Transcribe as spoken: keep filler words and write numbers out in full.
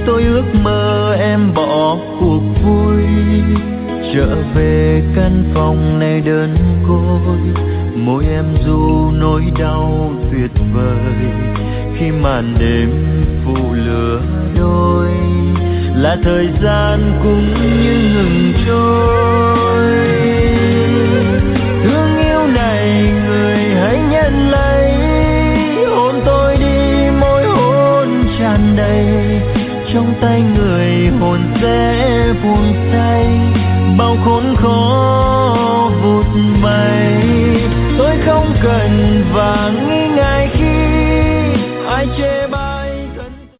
tôi ước mơ em bỏ cuộc vui, trở về căn phòng này đơn côi. Môi em ru nỗi đau tuyệt vời, khi màn đêm phụ lửa đôi, là thời gian cũng như ngừng trôi. Thương yêu này người hãy nhận lấy, hôn tôi đi môi hôn tràn đầy, trong tay người hồn sẽ buông tay, bao khốn khó vụt bay. Tôi không cần và nghi ngại khi ai chê